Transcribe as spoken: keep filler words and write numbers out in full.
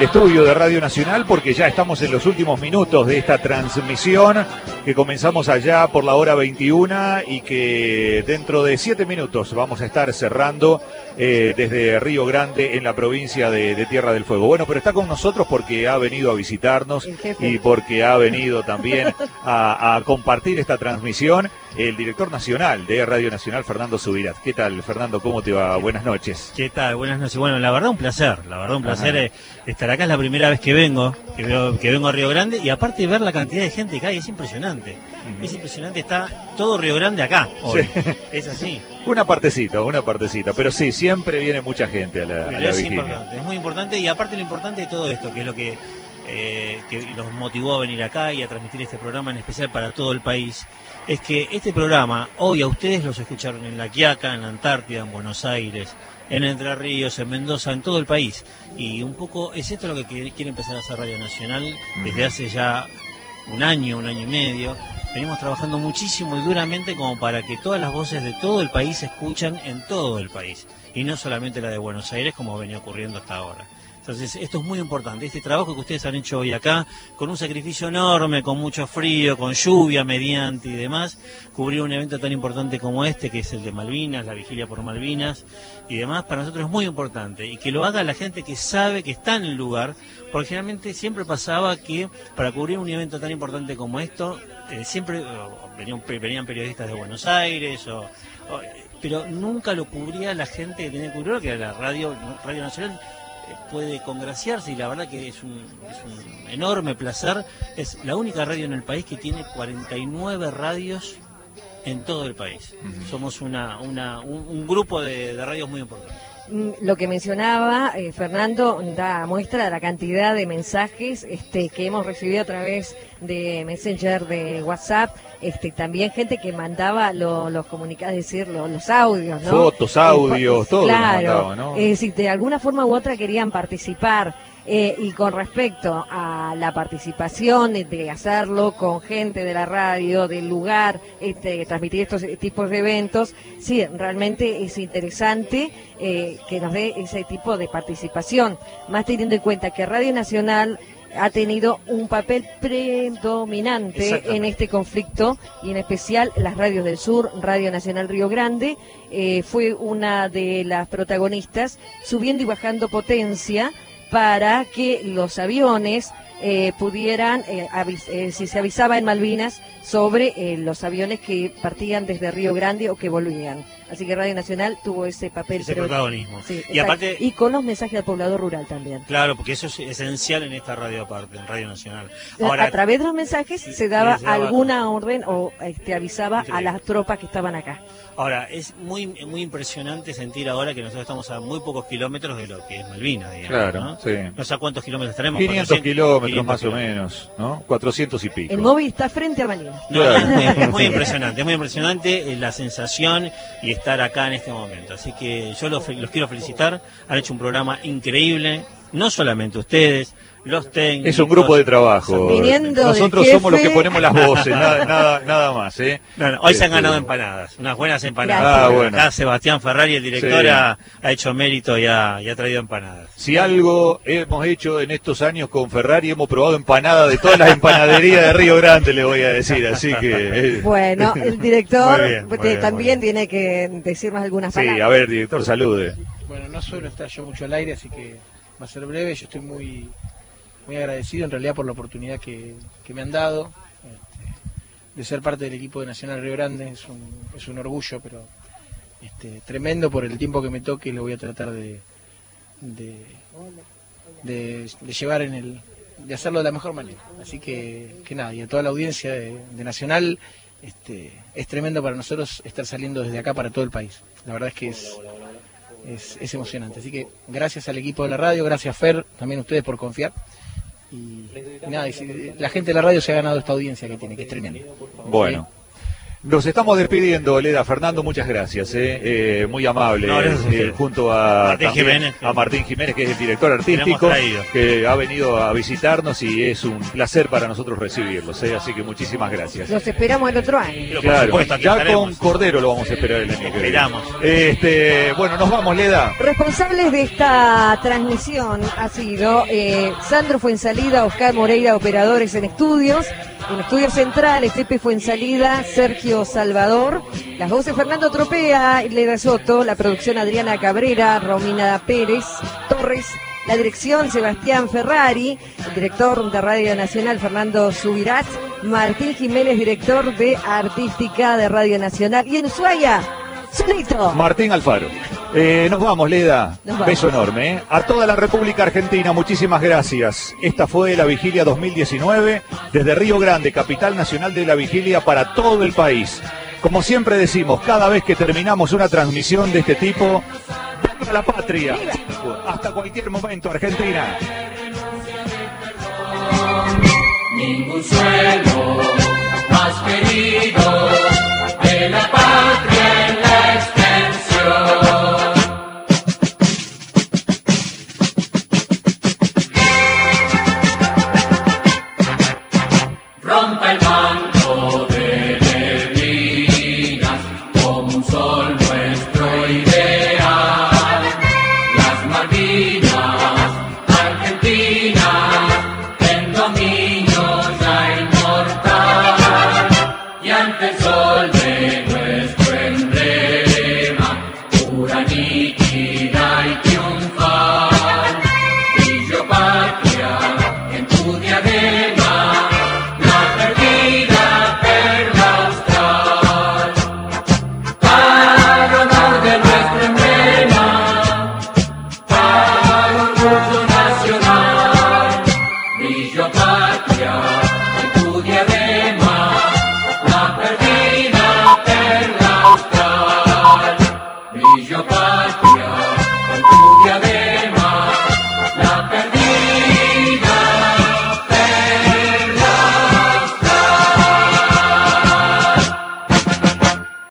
estudio de Radio Nacional porque ya estamos en los últimos minutos de esta transmisión que comenzamos allá por la hora veintiuna y que dentro de siete minutos vamos a estar cerrando eh, desde Río Grande en la provincia de, de Tierra del Fuego. Bueno, pero está con nosotros porque ha venido a visitarnos y porque ha venido también a, a compartir esta transmisión el director nacional de Radio Nacional, Fernando Subirat. ¿Qué tal, Fernando? ¿Cómo te va? Buenas noches. ¿Qué tal? Buenas noches. Bueno, la verdad un placer, la verdad un placer eh, estar acá. Es la primera vez que vengo, que, veo, que vengo a Río Grande y aparte ver la cantidad de gente que hay, es impresionante. Uh-huh. Es impresionante, está todo Río Grande acá hoy. Sí. Es así. Una partecita, una partecita, pero sí, siempre viene mucha gente a la, a la es vigilia. Importante, es muy importante y aparte lo importante de todo esto, que es lo que, eh, que nos motivó a venir acá y a transmitir este programa en especial para todo el país, es que este programa, hoy a ustedes los escucharon en La Quiaca, en la Antártida, en Buenos Aires, en Entre Ríos, en Mendoza, en todo el país. Y un poco es esto lo que quiere empezar a hacer Radio Nacional desde hace ya un año, un año y medio. Venimos trabajando muchísimo y duramente como para que todas las voces de todo el país se escuchan en todo el país. Y no solamente la de Buenos Aires como venía ocurriendo hasta ahora. Entonces, esto es muy importante, este trabajo que ustedes han hecho hoy acá, con un sacrificio enorme, con mucho frío, con lluvia mediante y demás, cubrir un evento tan importante como este, que es el de Malvinas, la vigilia por Malvinas y demás, para nosotros es muy importante, y que lo haga la gente que sabe que está en el lugar, porque generalmente siempre pasaba que para cubrir un evento tan importante como esto, eh, siempre oh, venían, venían periodistas de Buenos Aires, o, o, pero nunca lo cubría la gente que tenía que cubrirlo, que era la radio, Radio Nacional. Puede congraciarse y la verdad que es un, es un enorme placer. Es la única radio en el país que tiene cuarenta y nueve radios en todo el país. Uh-huh. Somos una, una, un, un grupo de, de radios muy importante. Lo que mencionaba eh, Fernando da muestra de la cantidad de mensajes este, que hemos recibido a través de Messenger, de WhatsApp, este, también gente que mandaba lo, los comunicados, es decir, lo, los audios, ¿no? Fotos, audios, eh, todo claro, lo mandaba, ¿no? Es decir, de alguna forma u otra querían participar. Eh, y con respecto a la participación de, de hacerlo con gente de la radio, del lugar, este, transmitir estos tipos de eventos, sí, realmente es interesante eh, que nos dé ese tipo de participación, más teniendo en cuenta que Radio Nacional ha tenido un papel predominante en este conflicto y en especial las radios del sur, Radio Nacional Río Grande, eh, fue una de las protagonistas subiendo y bajando potencia para que los aviones eh, pudieran, eh, avis eh, si se avisaba en Malvinas, sobre eh, los aviones que partían desde Río Grande o que volvían. Así que Radio Nacional tuvo ese papel. Ese pero, protagonismo. Sí, y, aparte, y con los mensajes al poblador rural también. Claro, porque eso es esencial en esta radio aparte, en Radio Nacional. Ahora, a través de los mensajes se daba, se daba alguna orden o este, avisaba increíble. A las tropas que estaban acá. Ahora, es muy muy impresionante sentir ahora que nosotros estamos a muy pocos kilómetros de lo que es Malvinas, digamos, claro, ¿no? Sí. No sé a cuántos kilómetros tenemos. quinientos kilómetros más o menos, ¿no? cuatrocientos y pico. El móvil está frente a Malvinas. No, claro. es, es muy impresionante, es muy impresionante eh, la sensación y estar acá en este momento. Así que yo los, los quiero felicitar, han hecho un programa increíble, no solamente ustedes, los técnicos. Es un grupo de trabajo. Nosotros somos los que ponemos las voces, nada, nada, nada más. ¿eh? No, no, hoy este... se han ganado empanadas, unas buenas empanadas. Ah, bueno. Acá Sebastián Ferrari, el director, sí. ha, ha hecho mérito y ha, y ha traído empanadas. Si algo hemos hecho en estos años con Ferrari, hemos probado empanadas de todas las empanaderías de Río Grande, le voy a decir. Así que. Eh. Bueno, el director muy bien, muy bien, también tiene que decirnos algunas palabras. Sí, a ver, director, salude. Bueno, no suelo estar yo mucho al aire, así que va a ser breve. Yo estoy muy. Muy agradecido en realidad por la oportunidad que, que me han dado este, de ser parte del equipo de Nacional Río Grande. Es un, es un orgullo, pero este, tremendo. Por el tiempo que me toque lo voy a tratar de de, de, de llevar en el de hacerlo de la mejor manera. Así que, que nada, y a toda la audiencia de, de Nacional, este, es tremendo para nosotros estar saliendo desde acá para todo el país. La verdad es que es, es, es emocionante. Así que gracias al equipo de la radio, gracias Fer, también a ustedes por confiar. Y, y nada, y si, la gente de la radio se ha ganado esta audiencia que tiene, que es tremenda. Bueno. Nos estamos despidiendo, Leda. Fernando, muchas gracias, eh, eh, muy amable, no, eh, junto a Martín, también, Jiménez, a Martín Jiménez, que es el director artístico, que ha venido a visitarnos y es un placer para nosotros recibirlos, eh, así que muchísimas gracias. Los esperamos el otro año. Pero claro, supuesto, ya estaremos. Con Cordero lo vamos a esperar el año que viene. Esperamos. Este, bueno, nos vamos, Leda. Responsables de esta transmisión ha sido eh, Sandro Fuensalida, Oscar Moreira, operadores en estudios. En Estudios Centrales, Pepe Fuensalida, Sergio Salvador, las voces Fernando Tropea, Leda Soto, la producción Adriana Cabrera, Romina Pérez, Torres, la dirección Sebastián Ferrari, el director de Radio Nacional Fernando Subirats, Martín Jiménez, director de Artística de Radio Nacional, y en Ushuaia, solito, Martín Alfaro. Eh, nos vamos, Leda. Nos vamos. Beso enorme. ¿eh? A toda la República Argentina, muchísimas gracias. Esta fue la Vigilia dos mil diecinueve, desde Río Grande, capital nacional de la Vigilia para todo el país. Como siempre decimos, cada vez que terminamos una transmisión de este tipo, ¡viva la patria! Hasta cualquier momento, Argentina. Ningún suelo más querido de la patria en la extensión. Rompa el manto de neblinas como un sol nuestro ideal. Las Malvinas, Argentina, en dominio ya inmortal. Y ante el sol de nuestro emblema, pura, nítida y triunfal. Brillo patria en tu diadema, la perdida perla austral. Para honor de nuestro emblema, para orgullo nacional, brillo patria.